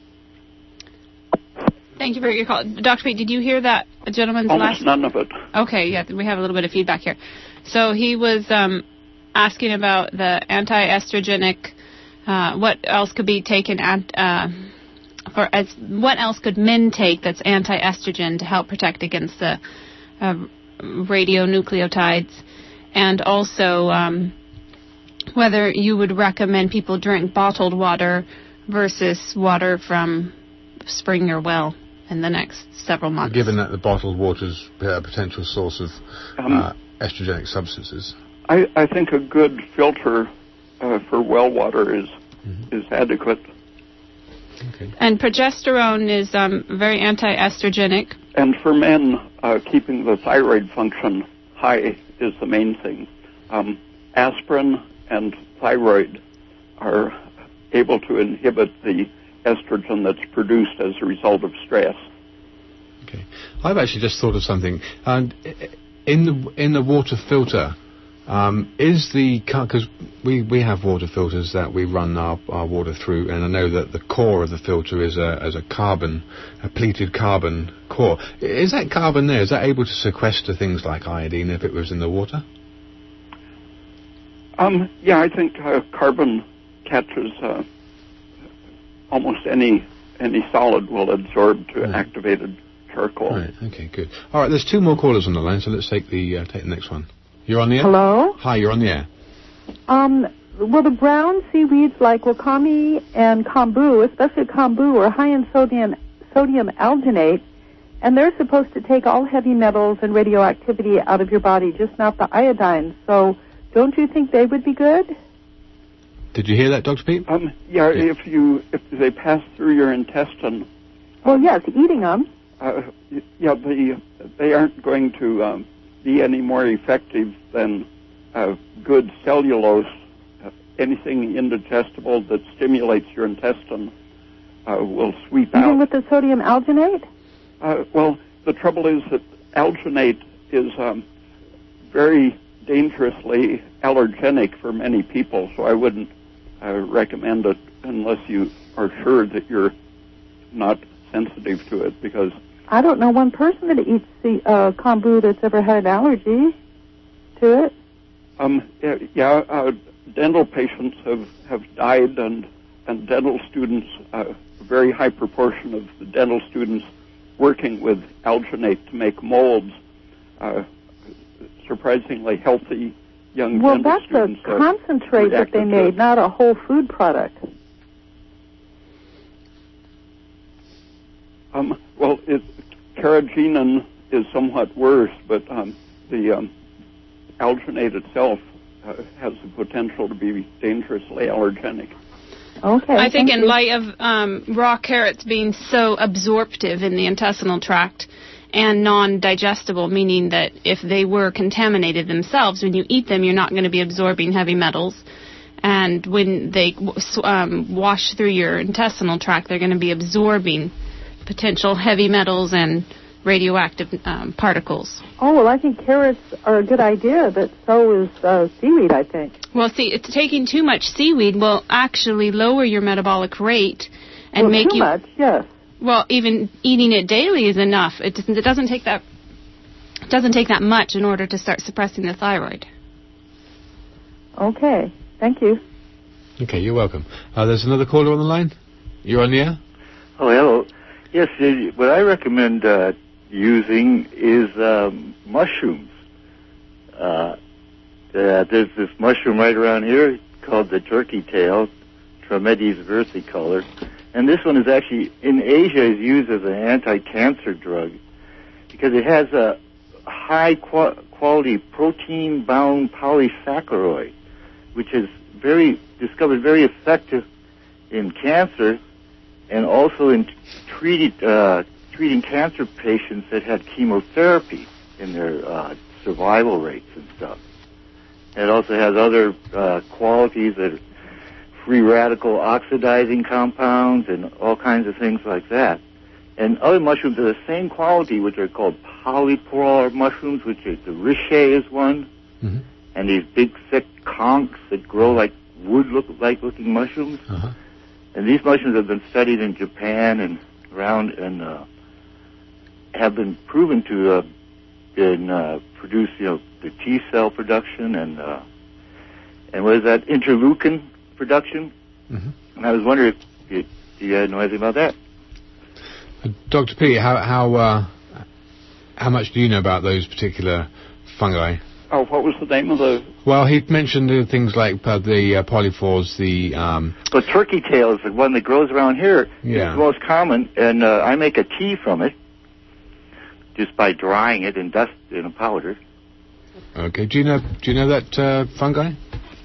Thank you for your call. Doctor Pete, did you hear that gentleman's Almost last... none of it. Okay, yeah, we have a little bit of feedback here. So he was um, asking about the anti-estrogenic, uh, what else could be taken at, uh, for as what else could men take that's anti-estrogen to help protect against the uh, radionucleotides, and also um, whether you would recommend people drink bottled water versus water from spring or well in the next several months. Given that the bottled water is a potential source of Um, uh, estrogenic substances. I, I think a good filter uh, for well water is mm-hmm. is adequate. Okay. And progesterone is um, very anti-estrogenic. And for men, uh, keeping the thyroid function high is the main thing. Um, aspirin and thyroid are able to inhibit the estrogen that's produced as a result of stress. Okay. I've actually just thought of something. And in the in the water filter, um, is the because we we have water filters that we run our, our water through, and I know that the core of the filter is a as a carbon, a pleated carbon core. Is that carbon there? Is that able to sequester things like iodine if it was in the water? Um, yeah, I think uh, carbon catches uh, almost any any solid will absorb to right. activated charcoal. Right. Okay. Good. All right. There's two more callers on the line, so let's take the uh, take the next one. You're on the air. Hello. Hi. You're on the air. Um. Well, the brown seaweeds like wakame and kombu, especially kombu, are high in sodium sodium alginate, and they're supposed to take all heavy metals and radioactivity out of your body, just not the iodine. So, don't you think they would be good? Did you hear that, Doctor Pete? Um, yeah, yeah, if you if they pass through your intestine. Well, yes, eating them. Uh, yeah, they they aren't going to um, be any more effective than uh, good cellulose. Uh, anything indigestible that stimulates your intestine uh, will sweep Even out. Even with the sodium alginate? Uh, well, the trouble is that alginate is um, very dangerously allergenic for many people, so I wouldn't uh, recommend it unless you are sure that you're not sensitive to it, because I don't know one person that eats the uh, kombu that's ever had an allergy to it. Um, yeah, yeah uh, dental patients have, have died, and, and dental students, uh, a very high proportion of the dental students working with alginate to make molds, uh, surprisingly healthy young well, dental that's students. Well, that's a concentrate that they made, not a whole food product. Um, well, it, carrageenan is somewhat worse, but um, the um, alginate itself uh, has the potential to be dangerously allergenic. Okay. I think in you. light of um, raw carrots being so absorptive in the intestinal tract and non-digestible, meaning that if they were contaminated themselves, when you eat them, you're not going to be absorbing heavy metals. And when they um, wash through your intestinal tract, they're going to be absorbing potential heavy metals and radioactive um, particles. Oh, well, I think carrots are a good idea, but so is uh, seaweed, I think. Well, see, it's taking too much seaweed will actually lower your metabolic rate and well, make too you... much, yes. Well, even eating it daily is enough. It doesn't, it doesn't take that it doesn't take that much in order to start suppressing the thyroid. Okay, thank you. Okay, you're welcome. Uh, there's another caller on the line. You're on the air? Oh, hello. Yes, uh, what I recommend uh, using is um, mushrooms. Uh, uh, there's this mushroom right around here called the turkey tail, Trametes versicolor. And this one is actually, in Asia, is used as an anti-cancer drug because it has a high-quality protein-bound polysaccharide, which is very discovered very effective in cancer and also in treated, uh, treating cancer patients that had chemotherapy in their uh, survival rates and stuff. And it also has other uh, qualities that are free radical oxidizing compounds and all kinds of things like that. And other mushrooms are the same quality, which are called polypolar mushrooms, which is the richet is one, mm-hmm. and these big thick conchs that grow like wood-like looking mushrooms. Uh-huh. And these mushrooms have been studied in Japan and around and uh, have been proven to uh, been, uh, produce, you know, the T cell production and uh, and what is that interleukin production. Mm-hmm. And I was wondering if you, do you know anything about that? Uh, Doctor P, how how uh, how much do you know about those particular fungi? Oh, what was the name of the... Well, he mentioned uh, things like uh, the uh, polyphores, the... Um, the turkey tail is the one that grows around here. Yeah. It's the most common, and uh, I make a tea from it just by drying it in dust in a powder. Okay. Do you know Do you know that uh, fungi?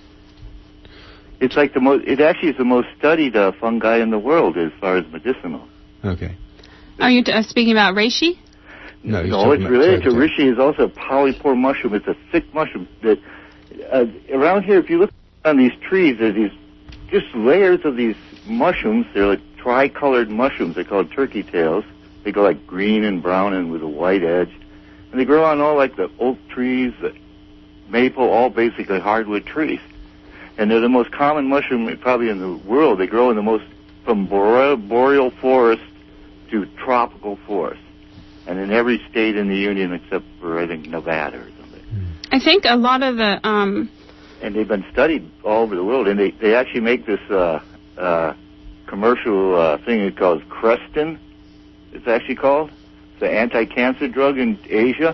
It's like the most... It actually is the most studied uh, fungi in the world as far as medicinal. Okay. Are you t- uh, speaking about reishi? No, no, it's related to reishi. Is also a polypore mushroom. It's a thick mushroom that uh, around here. If you look on these trees, there's these just layers of these mushrooms. They're like tricolored mushrooms. They're called turkey tails. They go like green and brown and with a white edge, and they grow on all like the oak trees, the maple, all basically hardwood trees. And they're the most common mushroom probably in the world. They grow in the most from boreal, boreal forest to tropical forest. And in every state in the Union except for, I think, Nevada or something. I think a lot of the... Um... And they've been studied all over the world. And they, they actually make this uh, uh, commercial uh, thing it's called Crestin, it's actually called. It's an anti-cancer drug in Asia.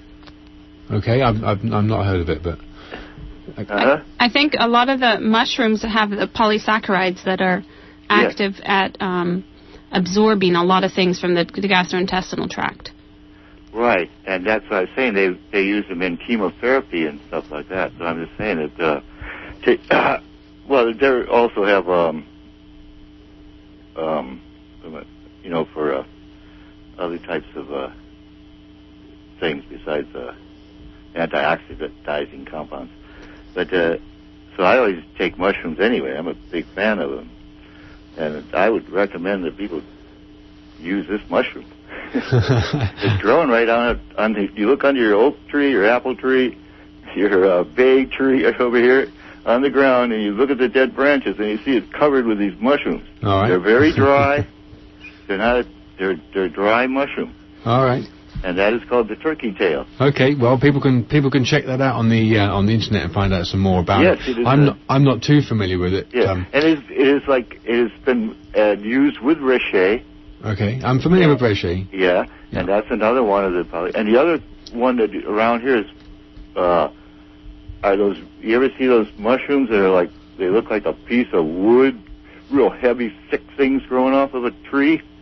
Okay, I've, I've, I've not heard of it, but... Uh-huh. I, I think a lot of the mushrooms have the polysaccharides that are active yes. at... Um, absorbing a lot of things from the, the gastrointestinal tract. Right, and that's what I was saying. They they use them in chemotherapy and stuff like that. So I'm just saying that. Uh, to, uh, well, they also have um, um, you know, for uh, other types of uh, things besides uh, antioxidizing compounds. But uh, so I always take mushrooms anyway. I'm a big fan of them. And I would recommend that people use this mushroom. It's growing right on it. On the, you look under your oak tree, your apple tree, your uh, bay tree over here on the ground, and you look at the dead branches, and you see it's covered with these mushrooms. All right. They're very dry. they're not. They're they're dry mushrooms. All right. And that is called the turkey tail. Okay, well, people can people can check that out on the uh, on the internet and find out some more about yes, it. it is I'm a, not I'm not too familiar with it. Yeah, um, and it is, it is like it has been uh, used with reishi. Okay, I'm familiar yeah. with reishi. Yeah, yeah, and that's another one of the poly. And the other one that around here is uh, are those. You ever see those mushrooms that are like they look like a piece of wood, real heavy, thick things growing off of a tree?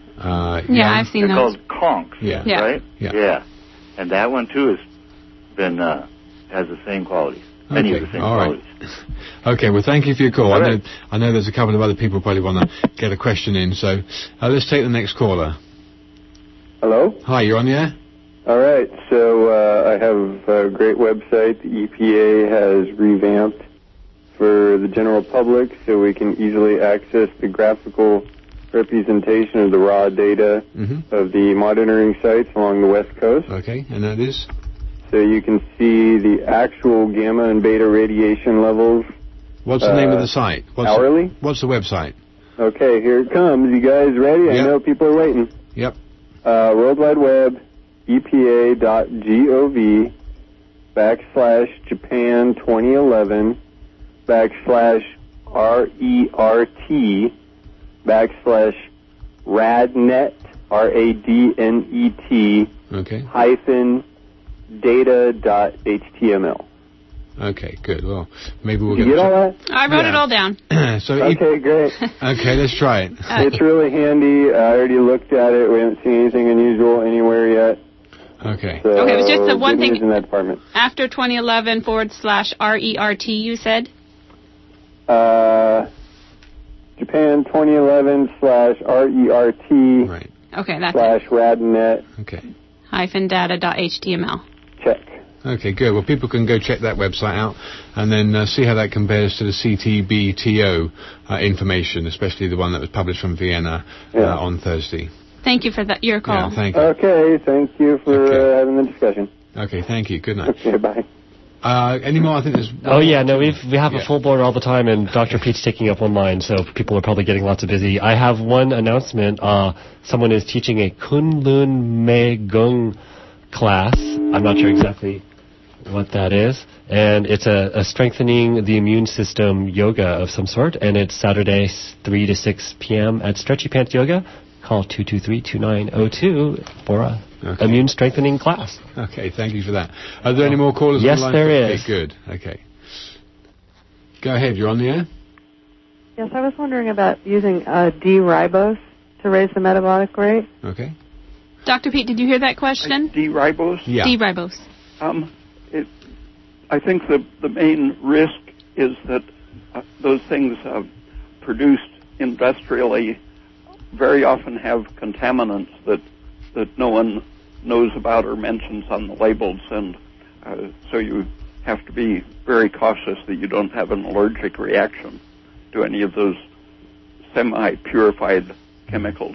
Uh, Yeah, young- I've seen They're those. called conchs, Yeah. Yeah. right? Yeah. Yeah. And that one, too, has been, uh, has the same qualities. Many Okay, of the same all right. qualities. Okay, well, thank you for your call. All I know, right. I know there's a couple of other people probably want to get a question in, so uh, let's take the next caller. Hello? Hi, you're on the air? All right, so uh, I have a great website the E P A has revamped for the general public so we can easily access the graphical representation of the raw data Mm-hmm. of the monitoring sites along the West Coast. Okay, and that is? So you can see the actual gamma and beta radiation levels. What's the name of Uh, the site? What's hourly? The, what's the website? Okay, here it comes. You guys ready? I Yep. know people are waiting. Yep. Uh, World Wide Web, E P A dot gov, backslash Japan twenty eleven, backslash R E R T, backslash RADNET, R A D N E T, Okay. hyphen data dot H T M L. Okay, good. Well, maybe we'll Did you get get all that? I wrote it Yeah. all down. that. so, e- Okay, great. okay, let's try it. It's really handy. I already looked at it. We haven't seen anything unusual anywhere yet. Okay. So Okay, it was just the one good thing- news in that department. After twenty eleven forward slash R E R T, you said? Uh, Japan twenty eleven slash R E R T Right. Okay, that's it. slash RADNET Okay. Hyphen data dot H T M L. check. Okay, good. Well, people can go check that website out and then uh, see how that compares to the C T B T O uh, information, especially the one that was published from Vienna uh, Yeah. on Thursday. Thank you for that, your call. Yeah, thank you. Okay, thank you for Okay. uh, having the discussion. Okay, thank you. Good night. Okay, bye. Uh, any more? I think there's... Oh yeah, no, we've we have Yeah. a full board all the time, and Doctor Pete's taking up one line, so people are probably getting lots of busy. I have one announcement. Uh, someone is teaching a Kunlun Me Gung class. I'm not sure exactly what that is, and it's a, a strengthening the immune system yoga of some sort, and it's Saturday three to six p.m. at Stretchy Pants Yoga. Call two two three, two nine zero two for a Okay. immune strengthening class. Okay, thank you for that. Are there any more callers Yes, on the line? there Okay, is. good. Okay. Go ahead, you're on the air? Yes, I was wondering about using uh, D-ribose to raise the metabolic rate. Okay. Doctor Pete, did you hear that question? D-ribose? Yeah. D-ribose. Um, it, I think the, the main risk is that uh, those things uh, produced industrially very often have contaminants that that no one knows about or mentions on the labels, and uh, so you have to be very cautious that you don't have an allergic reaction to any of those semi-purified chemicals.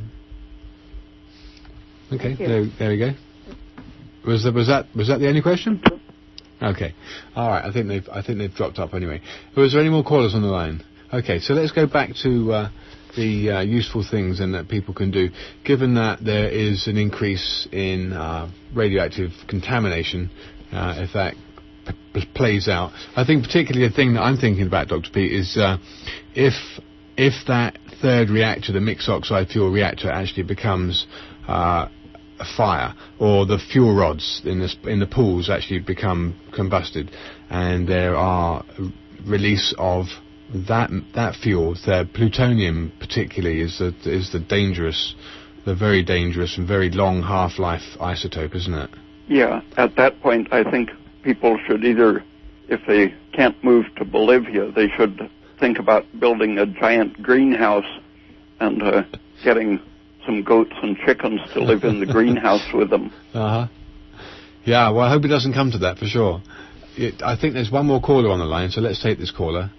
Okay, Thank you. there, there we go. Was that was that was that the only question? Okay, all right. I think they've I think they've dropped up anyway. Was there any more callers on the line? Okay, so let's go back to uh, the uh, useful things and that people can do. Given that there is an increase in uh, radioactive contamination, uh, if that p- p- plays out, I think particularly the thing that I'm thinking about, Doctor Pete, is uh, if if that third reactor, the mixed oxide fuel reactor, actually becomes uh, a fire, or the fuel rods in the in the pools actually become combusted, and there are release of that that fuel, the plutonium particularly, is the is the dangerous, the very dangerous and very long half-life isotope, isn't it? Yeah, at that point, I think people should either, if they can't move to Bolivia, they should think about building a giant greenhouse and uh, getting some goats and chickens to live in the greenhouse with them. Uh-huh. Yeah, well, I hope it doesn't come to that, for sure. It, I think there's one more caller on the line, so let's take this caller.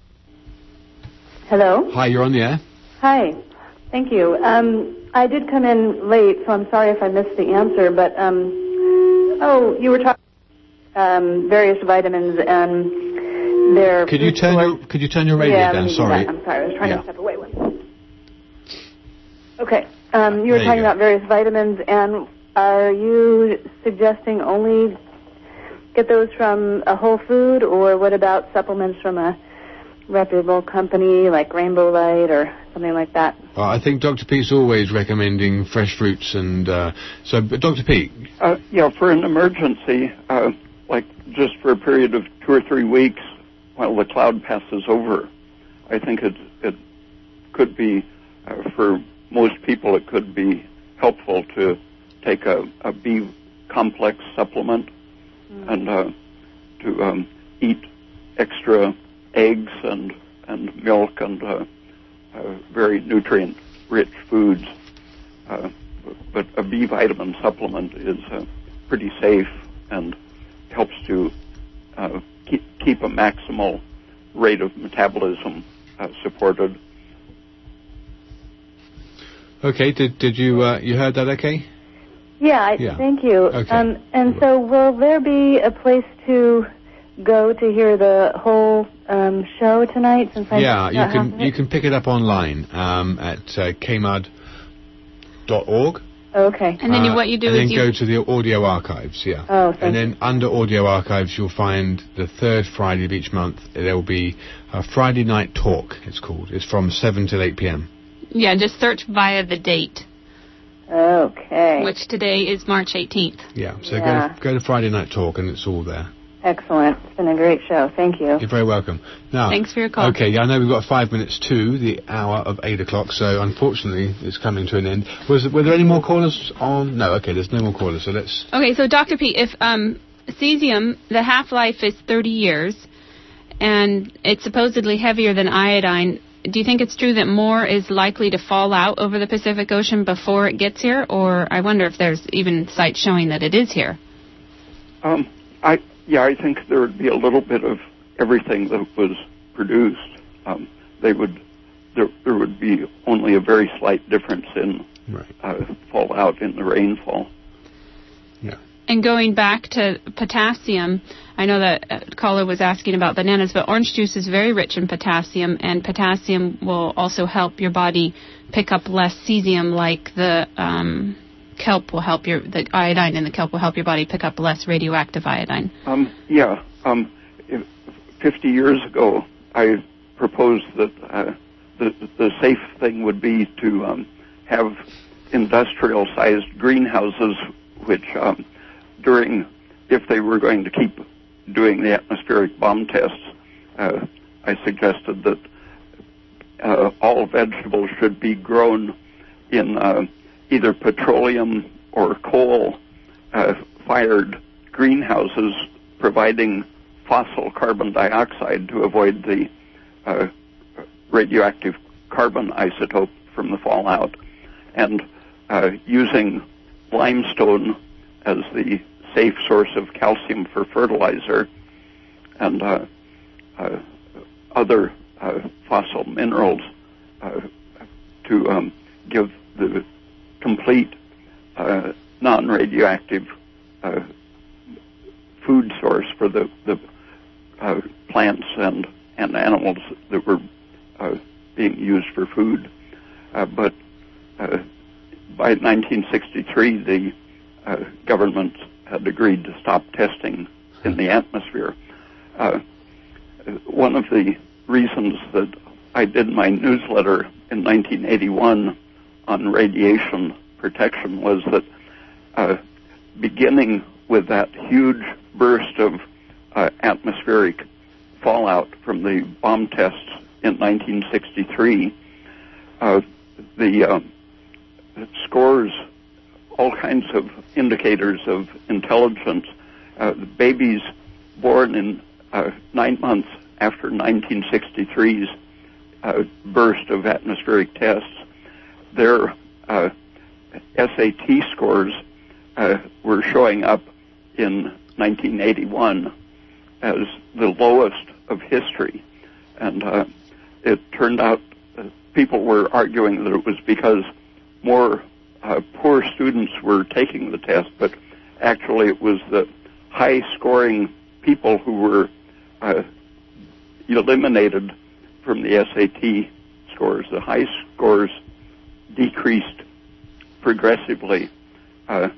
Hello? Hi, you're on the air. Hi. Thank you. Um, I did come in late, so I'm sorry if I missed the answer, but, um, oh, you were talking um, various vitamins and their... Could you turn your, could you turn your radio yeah, let down? me do Sorry. that. I'm sorry, I was trying Yeah. to step away. One. Okay. Um, you were There you talking go. about various vitamins, and are you suggesting only get those from a whole food, or what about supplements from a reputable company like Rainbow Light or something like that? Well, I think Doctor Pete's always recommending fresh fruits, and uh, so, but Doctor Pete. Uh, yeah, for an emergency, uh, like just for a period of two or three weeks while the cloud passes over, I think it it could be uh, for most people it could be helpful to take a, a B complex supplement mm. and uh, to um, eat extra eggs and, and milk and uh, uh, very nutrient-rich foods. Uh, but a B vitamin supplement is uh, pretty safe and helps to uh, keep, keep a maximal rate of metabolism uh, supported. Okay, did did you uh, you heard that? Okay. Yeah, I, yeah. Thank you. Okay. Um, and so, will there be a place to go to hear the whole um, show tonight? Since I yeah, you can you can pick it up online um, at uh, k mud dot org. Okay. And then you, what you do uh, is and then you go to the audio archives. Yeah. Oh, thank And you. then under audio archives, you'll find the third Friday of each month. There will be a Friday night talk. It's called. It's from seven till eight p.m. Yeah, just search via the date. Okay. Which today is March eighteenth. Yeah, so Yeah. Go, to, go to Friday Night Talk and it's all there. Excellent. It's been a great show. Thank you. You're very welcome. Now, Thanks for your call. Okay, yeah, I know we've got five minutes to the hour of eight o'clock, so unfortunately it's coming to an end. Was Were there any more callers on? No, okay, there's no more callers, so let's... Okay, so Doctor P, if um, cesium, the half-life is thirty years, and it's supposedly heavier than iodine, do you think it's true that more is likely to fall out over the Pacific Ocean before it gets here? Or I wonder if there's even sites showing that it is here. Um, I yeah, I think there would be a little bit of everything that was produced. Um, they would there there would be only a very slight difference in right. uh, fallout in the rainfall. Yeah. And going back to potassium, I know that a caller was asking about bananas, but orange juice is very rich in potassium, and potassium will also help your body pick up less cesium, like the um, kelp will help your, the iodine in the kelp will help your body pick up less radioactive iodine. Um, yeah. Um, if, fifty years ago, I proposed that uh, the, the safe thing would be to um, have industrial-sized greenhouses, which... Um, during, if they were going to keep doing the atmospheric bomb tests, uh, I suggested that uh, all vegetables should be grown in uh, either petroleum or coal-fired uh, greenhouses, providing fossil carbon dioxide to avoid the uh, radioactive carbon isotope from the fallout, and uh, using limestone as the safe source of calcium for fertilizer, and uh, uh, other uh, fossil minerals uh, to um, give the complete uh, non-radioactive uh, food source for the, the uh, plants and, and animals that were uh, being used for food. Uh, but uh, by nineteen sixty-three, the Uh, government had agreed to stop testing in the atmosphere. Uh, one of the reasons that I did my newsletter in nineteen eighty-one on radiation protection was that uh, beginning with that huge burst of uh, atmospheric fallout from the bomb tests in nineteen sixty-three, uh, the uh, scores, all kinds of indicators of intelligence. Uh, the babies born in uh, nine months after nineteen sixty-three's uh, burst of atmospheric tests, their uh, S A T scores uh, were showing up in nineteen eighty-one as the lowest of history. And uh, it turned out uh, people were arguing that it was because more Uh, poor students were taking the test, but actually it was the high-scoring people who were uh, eliminated from the S A T scores. The high scores decreased progressively uh,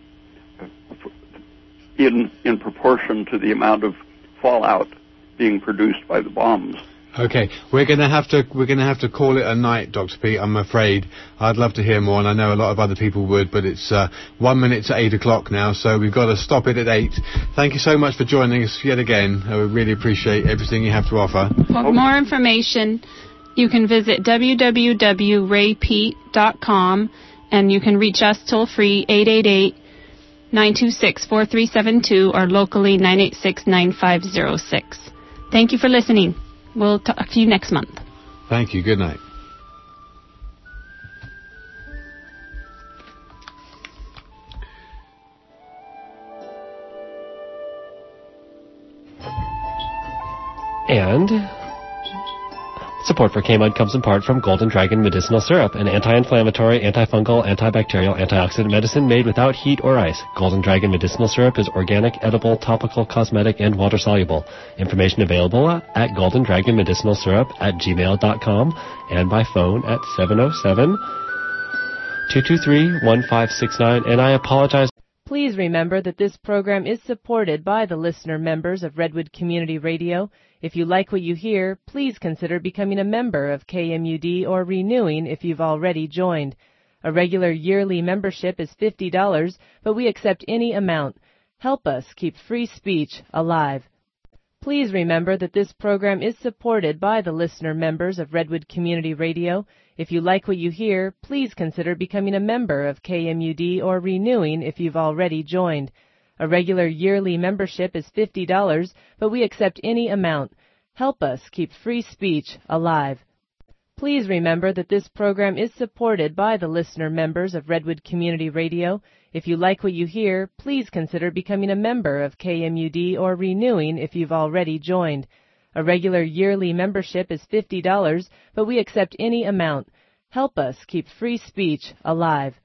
in in proportion to the amount of fallout being produced by the bombs. Okay, we're going to have to we're going to have to call it a night, Doctor P. I'm afraid. I'd love to hear more, and I know a lot of other people would, but it's uh, one minute to eight o'clock now, so we've got to stop it at eight. Thank you so much for joining us yet again. I really appreciate everything you have to offer. For more information, You can visit w w w dot ray peat dot com, and you can reach us toll-free eight eight eight, nine two six, four three seven two or locally nine eight six, nine five zero six. Thank you for listening. We'll talk to you next month. Thank you. Good night. And support for K-Mud comes in part from Golden Dragon Medicinal Syrup, an anti-inflammatory, antifungal, antibacterial, antioxidant medicine made without heat or ice. Golden Dragon Medicinal Syrup is organic, edible, topical, cosmetic, and water-soluble. Information available at Golden Dragon Medicinal Syrup at gmail dot com and by phone at seven oh seven, two two three, one five six nine. And I apologize. Please remember that this program is supported by the listener members of Redwood Community Radio. If you like what you hear, please consider becoming a member of K M U D or renewing if you've already joined. A regular yearly membership is fifty dollars, but we accept any amount. Help us keep free speech alive. Please remember that this program is supported by the listener members of Redwood Community Radio. If you like what you hear, please consider becoming a member of K M U D or renewing if you've already joined. A regular yearly membership is fifty dollars, but we accept any amount. Help us keep free speech alive. Please remember that this program is supported by the listener members of Redwood Community Radio. If you like what you hear, please consider becoming a member of K M U D or renewing if you've already joined. A regular yearly membership is fifty dollars, but we accept any amount. Help us keep free speech alive.